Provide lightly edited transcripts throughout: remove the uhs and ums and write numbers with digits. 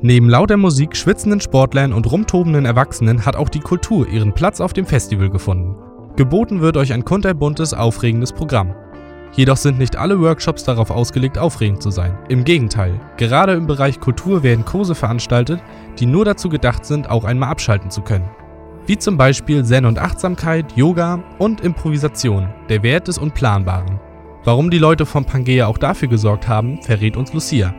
Neben lauter Musik, schwitzenden Sportlern und rumtobenden Erwachsenen hat auch die Kultur ihren Platz auf dem Festival gefunden. Geboten wird euch ein kunterbuntes, aufregendes Programm. Jedoch sind nicht alle Workshops darauf ausgelegt, aufregend zu sein. Im Gegenteil, gerade im Bereich Kultur werden Kurse veranstaltet, die nur dazu gedacht sind, auch einmal abschalten zu können. Wie zum Beispiel Zen und Achtsamkeit, Yoga und Improvisation, der Wert des Unplanbaren. Warum die Leute vom Pangea auch dafür gesorgt haben, verrät uns Lucia.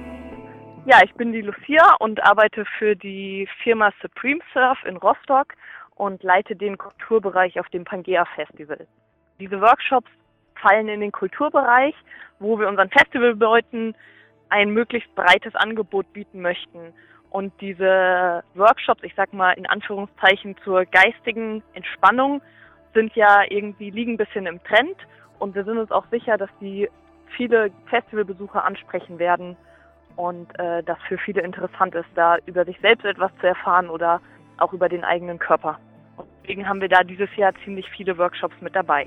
Ja, ich bin die Lucia und arbeite für die Firma Supreme Surf in Rostock und leite den Kulturbereich auf dem Pangea Festival. Diese Workshops fallen in den Kulturbereich, wo wir unseren Festivalleuten ein möglichst breites Angebot bieten möchten. Und diese Workshops, ich sag mal in Anführungszeichen zur geistigen Entspannung, liegen ein bisschen im Trend. Und wir sind uns auch sicher, dass die viele Festivalbesucher ansprechen werden und das für viele interessant ist, da über sich selbst etwas zu erfahren oder auch über den eigenen Körper. Und deswegen haben wir da dieses Jahr ziemlich viele Workshops mit dabei.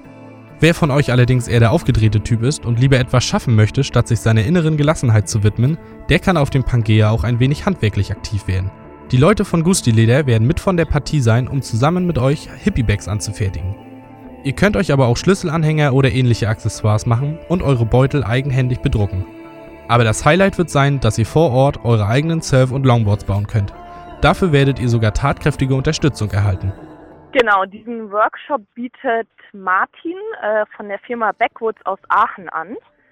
Wer von euch allerdings eher der aufgedrehte Typ ist und lieber etwas schaffen möchte, statt sich seiner inneren Gelassenheit zu widmen, der kann auf dem Pangea auch ein wenig handwerklich aktiv werden. Die Leute von Gusti Leder werden mit von der Partie sein, um zusammen mit euch Hippie-Bags anzufertigen. Ihr könnt euch aber auch Schlüsselanhänger oder ähnliche Accessoires machen und eure Beutel eigenhändig bedrucken. Aber das Highlight wird sein, dass ihr vor Ort eure eigenen Surf- und Longboards bauen könnt. Dafür werdet ihr sogar tatkräftige Unterstützung erhalten. Genau, diesen Workshop bietet Martin von der Firma Backwoods aus Aachen an.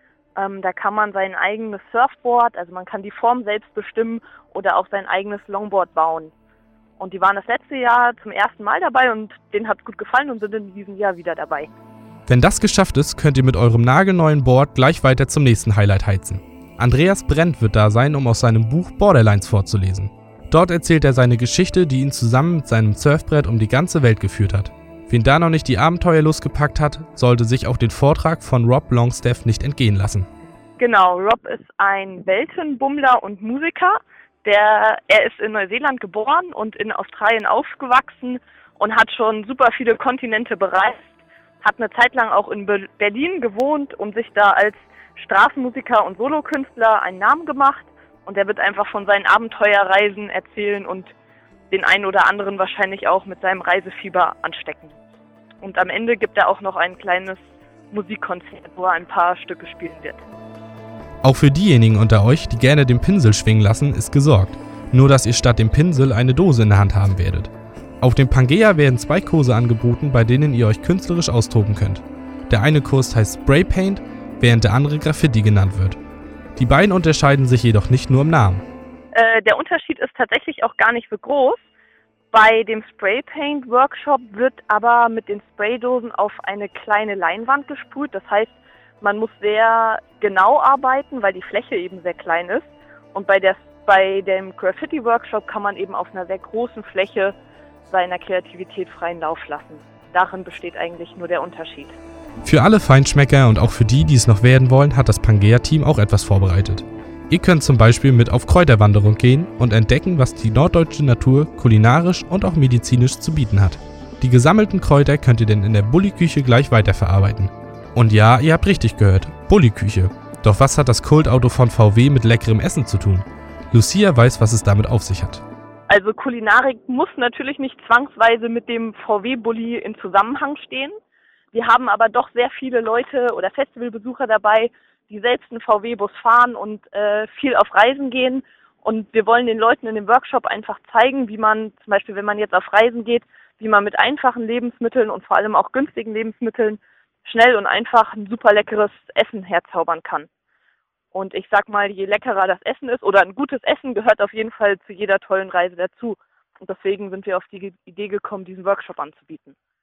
Da kann man sein eigenes Surfboard, also man kann die Form selbst bestimmen oder auch sein eigenes Longboard bauen. Und die waren das letzte Jahr zum ersten Mal dabei und denen hat es gut gefallen und sind in diesem Jahr wieder dabei. Wenn das geschafft ist, könnt ihr mit eurem nagelneuen Board gleich weiter zum nächsten Highlight heizen. Andreas Brent wird da sein, um aus seinem Buch Borderlines vorzulesen. Dort erzählt er seine Geschichte, die ihn zusammen mit seinem Surfbrett um die ganze Welt geführt hat. Wen da noch nicht die Abenteuerlust gepackt hat, sollte sich auch den Vortrag von Rob Longstaff nicht entgehen lassen. Genau, Rob ist ein Weltenbummler und Musiker. Er ist in Neuseeland geboren und in Australien aufgewachsen und hat schon super viele Kontinente bereist. Hat eine Zeit lang auch in Berlin gewohnt und sich da als Straßenmusiker und Solokünstler einen Namen gemacht. Und er wird einfach von seinen Abenteuerreisen erzählen und den einen oder anderen wahrscheinlich auch mit seinem Reisefieber anstecken. Und am Ende gibt er auch noch ein kleines Musikkonzert, wo er ein paar Stücke spielen wird. Auch für diejenigen unter euch, die gerne den Pinsel schwingen lassen, ist gesorgt. Nur dass ihr statt dem Pinsel eine Dose in der Hand haben werdet. Auf dem Pangea werden 2 Kurse angeboten, bei denen ihr euch künstlerisch austoben könnt. Der eine Kurs heißt Spray Paint, während der andere Graffiti genannt wird. Die beiden unterscheiden sich jedoch nicht nur im Namen. Der Unterschied ist tatsächlich auch gar nicht so groß. Bei dem Spray Paint Workshop wird aber mit den Spraydosen auf eine kleine Leinwand gesprüht. Das heißt, man muss sehr genau arbeiten, weil die Fläche eben sehr klein ist. Und bei dem Graffiti Workshop kann man eben auf einer sehr großen Fläche seiner Kreativität freien Lauf lassen. Darin besteht eigentlich nur der Unterschied. Für alle Feinschmecker und auch für die, die es noch werden wollen, hat das Pangea-Team auch etwas vorbereitet. Ihr könnt zum Beispiel mit auf Kräuterwanderung gehen und entdecken, was die norddeutsche Natur kulinarisch und auch medizinisch zu bieten hat. Die gesammelten Kräuter könnt ihr dann in der Bulli-Küche gleich weiterverarbeiten. Und ja, ihr habt richtig gehört, Bulli-Küche. Doch was hat das Kultauto von VW mit leckerem Essen zu tun? Lucia weiß, was es damit auf sich hat. Also Kulinarik muss natürlich nicht zwangsweise mit dem VW-Bulli in Zusammenhang stehen. Wir haben aber doch sehr viele Leute oder Festivalbesucher dabei, die selbst einen VW-Bus fahren und viel auf Reisen gehen. Und wir wollen den Leuten in dem Workshop einfach zeigen, wie man zum Beispiel, wenn man jetzt auf Reisen geht, wie man mit einfachen Lebensmitteln und vor allem auch günstigen Lebensmitteln schnell und einfach ein super leckeres Essen herzaubern kann. Und ich sag mal, je leckerer das Essen ist oder ein gutes Essen gehört auf jeden Fall zu jeder tollen Reise dazu. Und deswegen sind wir auf die Idee gekommen, diesen Workshop anzubieten.